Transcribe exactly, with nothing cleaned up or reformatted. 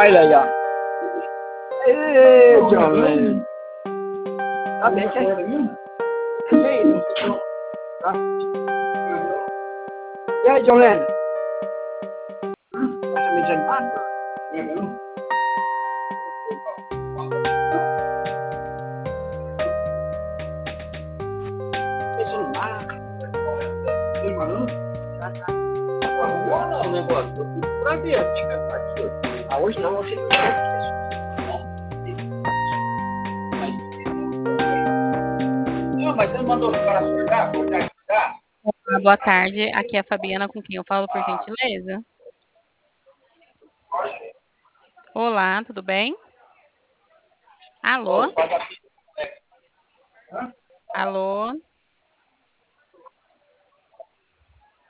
Olha aí, ó. Ê, John Lennon. Tá bem, que é que é isso? Tá? E aí, John Lennon? Tá meio desanimado? Deixa no mar. Tá, tá. O negócio. Pra ver, fica aqui. Ah, hoje não, hoje não, mas você não mandou para acordar, acordar, acordar? Olá, boa tarde. Aqui é a Fabiana, com quem eu falo, por gentileza. Olá, tudo bem? Alô? Alô?